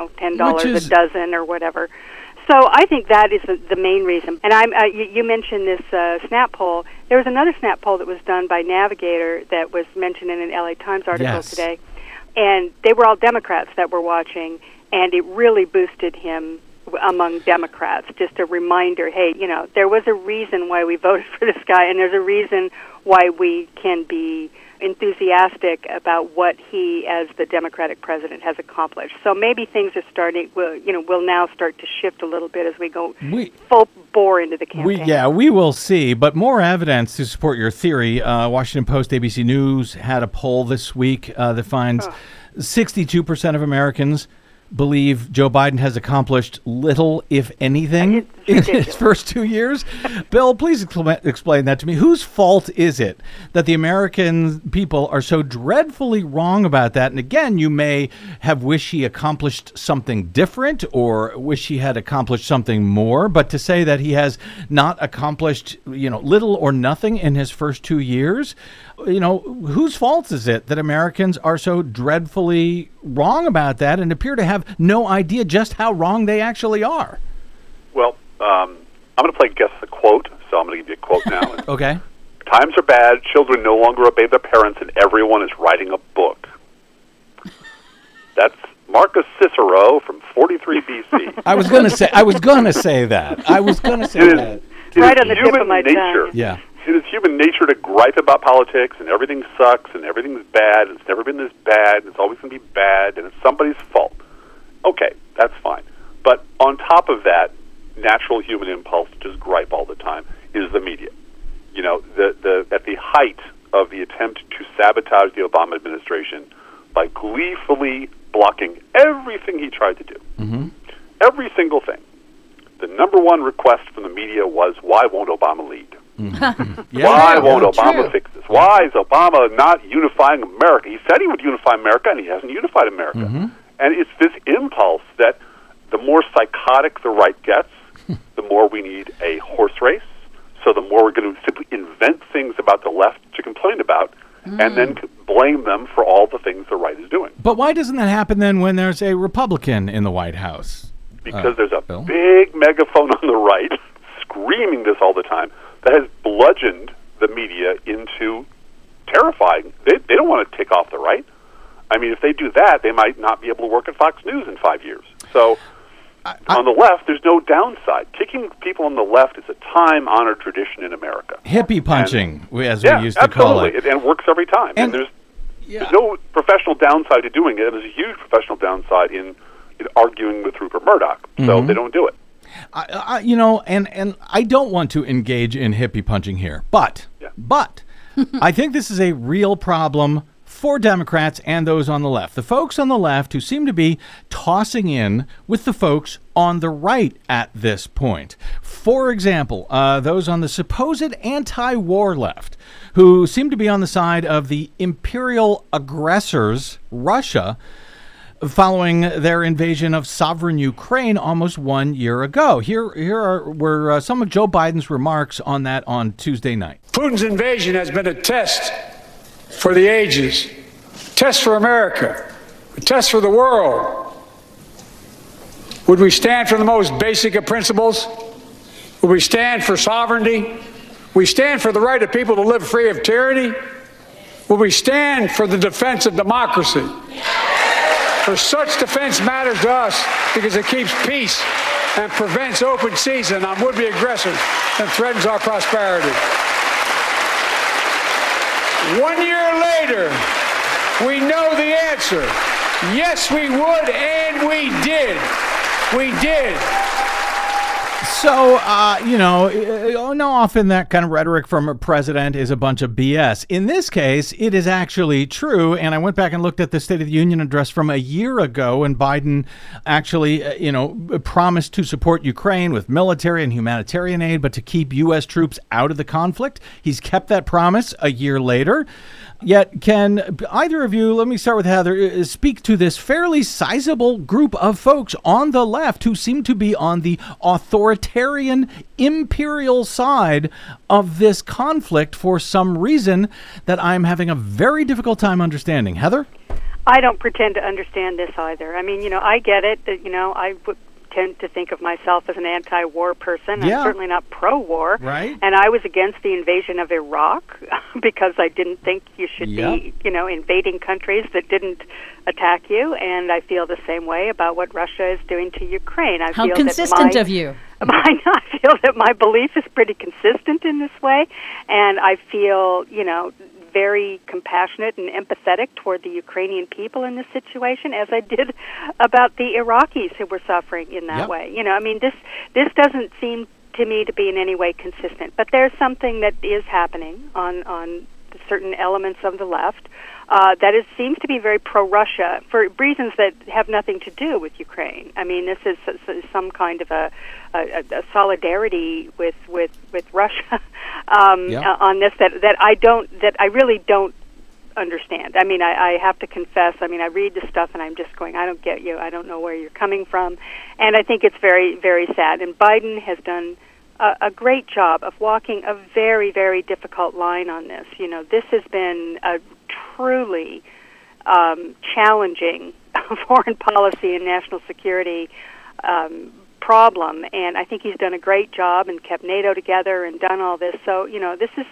$10 a dozen or whatever. So I think that is the main reason. And you mentioned this Snap poll. There was another Snap poll that was done by Navigator that was mentioned in an LA Times article today. And they were all Democrats that were watching, and it really boosted him among Democrats. Just a reminder, hey, there was a reason why we voted for this guy, and there's a reason why we can be enthusiastic about what he, as the Democratic president, has accomplished. So maybe things are starting, will now start to shift a little bit as we go full bore into the campaign.
We will see. But more evidence to support your theory. Washington Post, ABC News had a poll this week that finds 62% of Americans believe Joe Biden has accomplished little, if anything, in his first 2 years. Bill, please explain that to me. Whose fault is it that the American people are so dreadfully wrong about that? And again, you may have wished he accomplished something different or wish he had accomplished something more, but to say that he has not accomplished, little or nothing in his first 2 years, whose fault is it that Americans are so dreadfully wrong about that and appear to have no idea just how wrong they actually are?
Well, I'm going to play Guess the Quote, so I'm going to give you a quote now.
Okay.
Times are bad, children no longer obey their parents, and everyone is writing a book. That's Marcus Cicero from 43 BC.
I was going to say that.
Right on the tip of my tongue.
Yeah.
It is human nature to gripe about politics, and everything sucks, and everything's bad, and it's never been this bad, and it's always going to be bad, and it's somebody's fault. Okay, that's fine. But on top of that, natural human impulse to just gripe all the time is the media. At the height of the attempt to sabotage the Obama administration by gleefully blocking everything he tried to do, every single thing, the number one request from the media was, why won't Obama lead? Why won't Obama fix this? Why is Obama not unifying America? He said he would unify America, and he hasn't unified America. And it's this impulse that the more psychotic the right gets, the more we need a horse race. So the more we're going to simply invent things about the left to complain about, and then blame them for all the things the right is doing.
But why doesn't that happen then when there's a Republican in the White House?
Because there's a big megaphone on the right screaming this all the time that has bludgeoned the media into terrifying. They don't want to take off the right. I mean, if they do that, they might not be able to work at Fox News in 5 years. So on the left, there's no downside. Kicking people on the left is a time-honored tradition in America.
Hippie punching, as
yeah,
we used to call it.
And it works every time. And there's no professional downside to doing it. And there's a huge professional downside in arguing with Rupert Murdoch. So they don't do it.
And I don't want to engage in hippie punching here, but I think this is a real problem for Democrats and those on the left. The folks on the left who seem to be tossing in with the folks on the right at this point. For example, those on the supposed anti-war left who seem to be on the side of the imperial aggressors, Russia, following their invasion of sovereign Ukraine almost 1 year ago. Here were some of Joe Biden's remarks on that on Tuesday night.
Putin's invasion has been a test for the ages, a test for America, a test for the world. Would we stand for the most basic of principles? Would we stand for sovereignty? We stand for the right of people to live free of tyranny? Will we stand for the defense of democracy? For such defense matters to us because it keeps peace and prevents open season on would-be aggressors and threatens our prosperity. 1 year later, we know the answer. Yes, we would, and we did. We did.
So, often that kind of rhetoric from a president is a bunch of BS. In this case, it is actually true. And I went back and looked at the State of the Union address from a year ago, and Biden actually, promised to support Ukraine with military and humanitarian aid, but to keep U.S. troops out of the conflict. He's kept that promise a year later. Yet, can either of you, let me start with Heather, speak to this fairly sizable group of folks on the left who seem to be on the authoritarian, imperial side of this conflict for some reason that I'm having a very difficult time understanding? Heather?
I don't pretend to understand this either. I mean, I get it. I tend to think of myself as an anti-war person.
Yeah.
I'm certainly not pro-war.
Right.
And I was against the invasion of Iraq because I didn't think you should be, invading countries that didn't attack you. And I feel the same way about what Russia is doing to Ukraine.
How consistent of you.
I feel that my belief is pretty consistent in this way. And I feel, very compassionate and empathetic toward the Ukrainian people in this situation, as I did about the Iraqis who were suffering in that way. This doesn't seem to me to be in any way consistent. But there's something that is happening on certain elements of the left that seems to be very pro-Russia for reasons that have nothing to do with Ukraine. I mean, this is some kind of a solidarity with Russia on this that I really don't understand. I mean, I have to confess. I mean, I read the stuff and I'm just going, I don't get you. I don't know where you're coming from, and I think it's very, very sad. And Biden has done a great job of walking a very, very difficult line on this. This has been a truly challenging foreign policy and national security problem, and I think he's done a great job and kept NATO together and done all this. So, this is,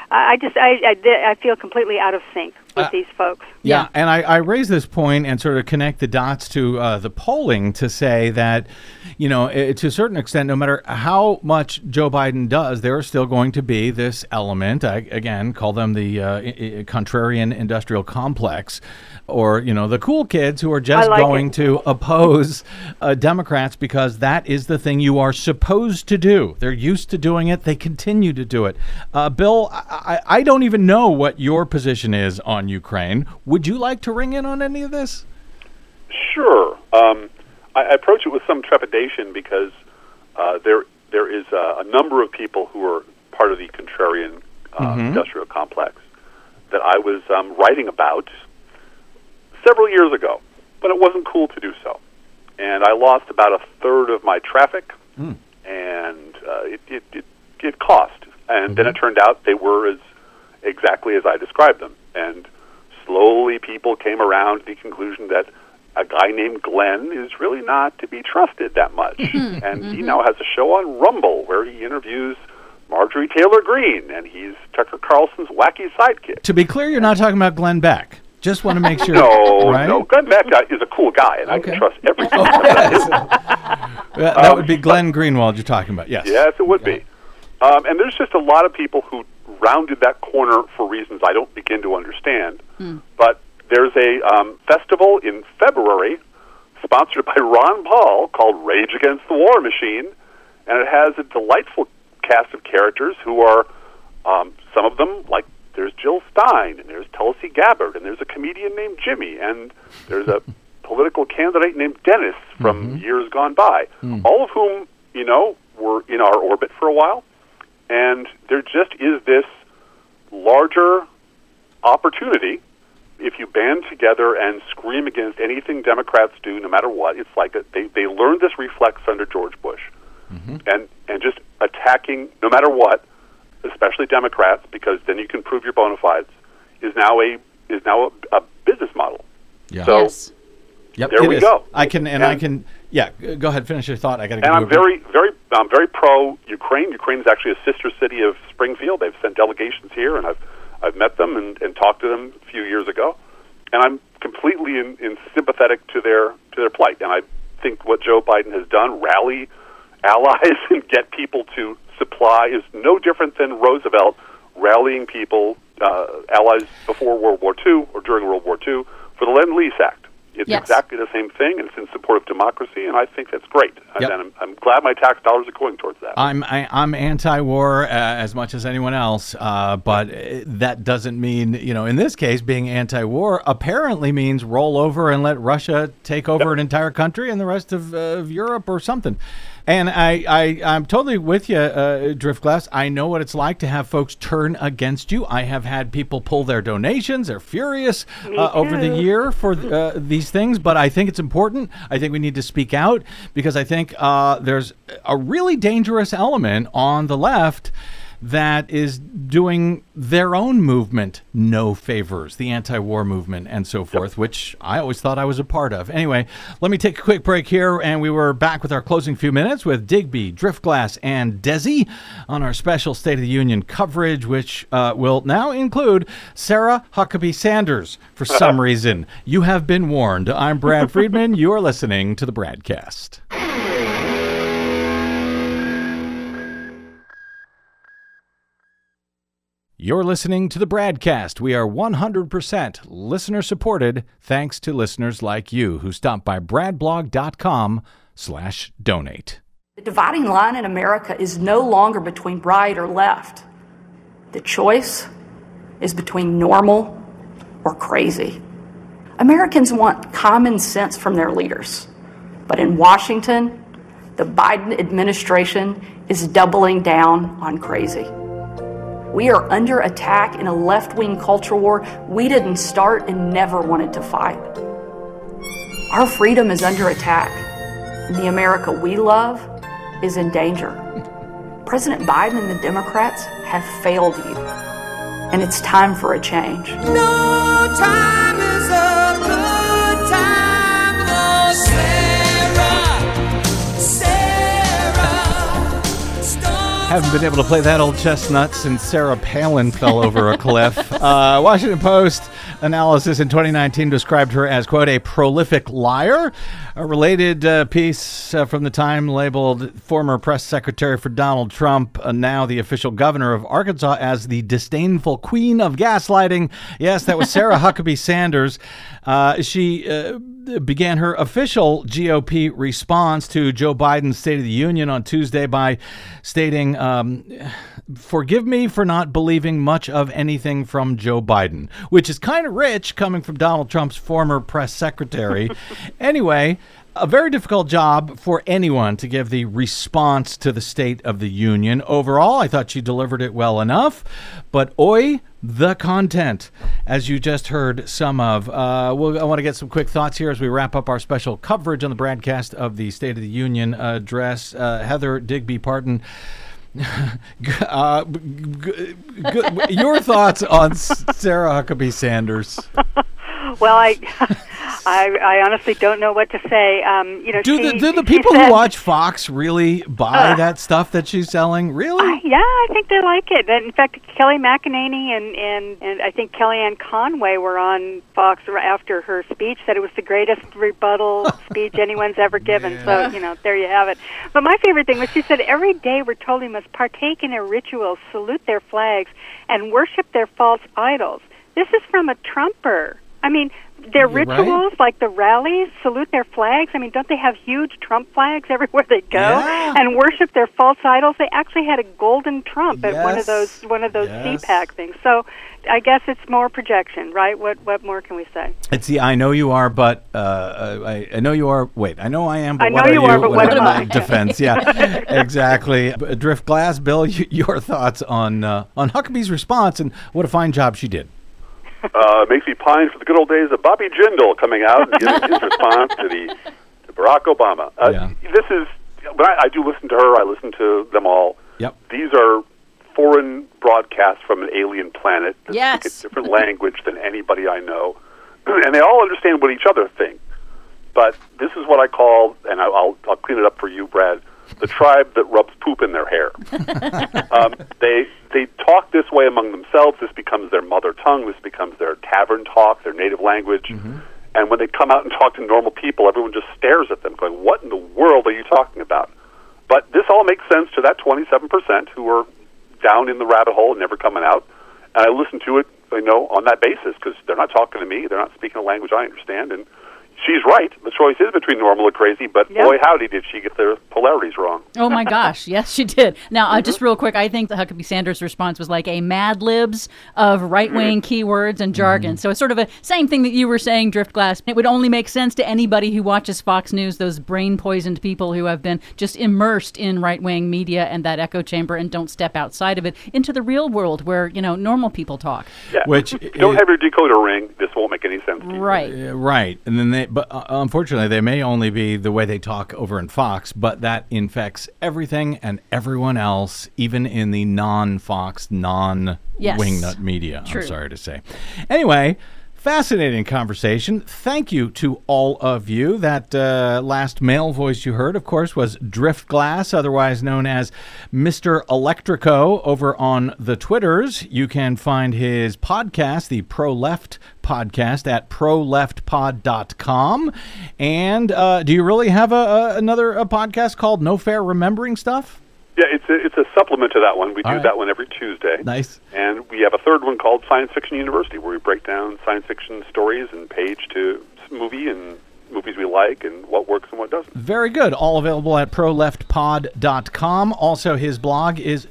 I feel completely out of sync with these folks.
Yeah, and I raise this point and sort of connect the dots to the polling to say that, to a certain extent, no matter how much Joe Biden does, there is still going to be this element, I again call them the contrarian industrial complex, or, the cool kids who are just going to oppose Democrats because that is the thing you are supposed to do. They're used to doing it. They continue to do it. Bill, I don't even know what your position is on Ukraine. Would you like to ring in on any of this?
Sure. I approach it with some trepidation because there is a number of people who are part of the contrarian industrial complex that I was writing about several years ago, but it wasn't cool to do so. And I lost about a third of my traffic, and it cost. And then it turned out they were exactly as I described them. And slowly people came around to the conclusion that a guy named Glenn is really not to be trusted that much. And he now has a show on Rumble where he interviews Marjorie Taylor Greene, and he's Tucker Carlson's wacky sidekick.
To be clear, you're not talking about Glenn Beck. Just want to make sure.
No,
right?
no. Glenn Beck is a cool guy, and I can trust everything.
That would be Glenn Greenwald you're talking about, yes.
Yes, it would be. And there's just a lot of people who rounded that corner for reasons I don't begin to understand. But there's a festival in February sponsored by Ron Paul called Rage Against the War Machine, and it has a delightful cast of characters who are, some of them, like there's Jill Stein, and there's Tulsi Gabbard, and there's a comedian named Jimmy, and there's a political candidate named Dennis from years gone by, all of whom, were in our orbit for a while. And there just is this larger opportunity if you band together and scream against anything Democrats do, no matter what. It's like they learned this reflex under George Bush, and just attacking no matter what, especially Democrats, because then you can prove your bona fides, is now a business model.
Yeah.
So
yep,
there we go.
I can. Yeah, go ahead. Finish your thought. I got to.
And I'm very pro Ukraine. Ukraine is actually a sister city of Springfield. They've sent delegations here, and I've met them and talked to them a few years ago, and I'm completely in sympathetic to their plight. And I think what Joe Biden has done, rally allies and get people to supply, is no different than Roosevelt rallying people, allies before World War II or during World War II for the Lend-Lease Act. It's exactly the same thing, and it's in support of democracy, and I think that's great.
Yep.
And I'm glad my tax dollars are going towards that.
I'm anti-war as much as anyone else, but that doesn't mean, in this case, being anti-war apparently means roll over and let Russia take over an entire country and the rest of Europe or something. And I'm totally with you, Driftglass. I know what it's like to have folks turn against you. I have had people pull their donations. They're furious over the year for these things. But I think it's important. I think we need to speak out because I think there's a really dangerous element on the left that is doing their own movement no favors, the anti-war movement and so forth, which I always thought I was a part of. Anyway, let me take a quick break here, and we were back with our closing few minutes with Digby, Driftglass, and Desi on our special State of the Union coverage, which will now include Sarah Huckabee Sanders for some reason. You have been warned. I'm Brad Friedman. You are listening to the Bradcast. You're listening to the Bradcast. We are 100% listener-supported thanks to listeners like you who stop by bradblog.com/donate.
The dividing line in America is no longer between right or left. The choice is between normal or crazy. Americans want common sense from their leaders. But in Washington, the Biden administration is doubling down on crazy. We are under attack in a left-wing culture war we didn't start and never wanted to fight. Our freedom is under attack, and the America we love is in danger. President Biden and the Democrats have failed you, and it's time for a change.
No time is a good time, oh Sarah.
Haven't been able to play that old chestnut since Sarah Palin fell over a cliff. Washington Post analysis in 2019 described her as, quote, a prolific liar. A related piece from the Time labeled former press secretary for Donald Trump, now the official governor of Arkansas, as the disdainful queen of gaslighting. Yes, that was Sarah Huckabee Sanders. She began her official GOP response to Joe Biden's State of the Union on Tuesday by stating, forgive me for not believing much of anything from Joe Biden, which is kind of rich coming from Donald Trump's former press secretary. Anyway, a very difficult job for anyone to give the response to the State of the Union. Overall, I thought she delivered it well enough, but the content, as you just heard some of. I want to get some quick thoughts here as we wrap up our special coverage on the Bradcast of the State of the Union address. Heather Digby Parton, your thoughts on Sarah Huckabee Sanders?
Well, I honestly don't know what to say.
Do the people who watch Fox really buy that stuff that she's selling? Really?
Yeah, I think they like it. In fact, Kelly McEnany and I think Kellyanne Conway were on Fox after her speech, said it was the greatest rebuttal speech anyone's ever given. So, there you have it. But my favorite thing was she said, every day we're told we must partake in their rituals, salute their flags, and worship their false idols. This is from a Trumper. I mean, their rituals, like the rallies, salute their flags. I mean, don't they have huge Trump flags everywhere they go?
Yeah.
And worship their false idols? They actually had a golden Trump at one of those CPAC things. So I guess it's more projection, right? What more can we say?
It's the I know you are, but I know you are. Wait, I know I am, but
I know
what are
you are, but what am I?
Defense, yeah, exactly. Drift Glass, Bill, your thoughts on Huckabee's response and what a fine job she did.
It makes me pine for the good old days of Bobby Jindal coming out and giving his response to Barack Obama. This is, when I do listen to her, I listen to them all.
Yep.
These are foreign broadcasts from an alien planet that speak a different language than anybody I know. And they all understand what each other think. But this is what I call, and I'll clean it up for you, Brad, the tribe that rubs poop in their hair. They talk this way among themselves. This becomes their mother tongue. This becomes their tavern talk, their native language. Mm-hmm. And when they come out and talk to normal people, everyone just stares at them, going, what in the world are you talking about? But this all makes sense to that 27% who are down in the rabbit hole and never coming out. And I listen to it, on that basis, because they're not talking to me. They're not speaking a language I understand. And she's right. The choice is between normal or crazy, but boy, howdy, did she get the polarities wrong.
Oh, my gosh. Yes, she did. Now, just real quick, I think the Huckabee Sanders response was like a Mad Libs of right-wing keywords and jargon. So it's sort of a same thing that you were saying, Drift Glass. It would only make sense to anybody who watches Fox News, those brain-poisoned people who have been just immersed in right-wing media and that echo chamber and don't step outside of it into the real world where, normal people talk.
Yeah. If you don't have your decoder ring, this won't make any sense to you.
Right.
Right. And then but unfortunately, they may only be the way they talk over in Fox, but that infects everything and everyone else, even in the non-Fox, non-wingnut media,
True.
I'm sorry to say. Anyway, fascinating conversation. Thank you to all of you. That last male voice you heard, of course, was Drift Glass, otherwise known as Mr. Electrico, over on the Twitters. You can find his podcast, the Pro-Left podcast, at proleftpod.com. And do you really have another podcast called No Fair Remembering Stuff?
Yeah, it's a supplement to that one. We do that one every Tuesday.
Nice.
And we have a third one called Science Fiction University, where we break down science fiction stories and page to movie and movies we like and what works and what doesn't.
Very good. All available at proleftpod.com. Also, his blog is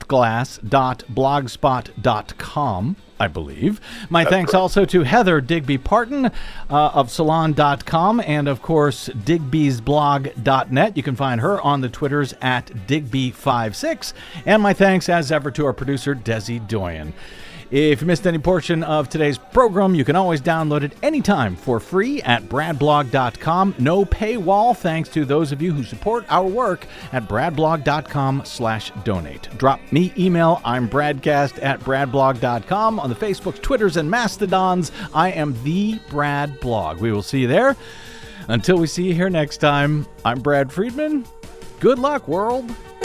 driftglass.blogspot.com. I believe. That's thanks correct. Also to Heather Digby Parton of Salon.com and, of course, digby'sblog.net. You can find her on the Twitters at Digby56. And my thanks, as ever, to our producer, Desi Doyen. If you missed any portion of today's program, you can always download it anytime for free at bradblog.com. No paywall, thanks to those of you who support our work at bradblog.com/donate. Drop me email. I'm bradcast@bradblog.com. On the Facebooks, Twitters, and Mastodons, I am the Brad Blog. We will see you there. Until we see you here next time, I'm Brad Friedman. Good luck, world.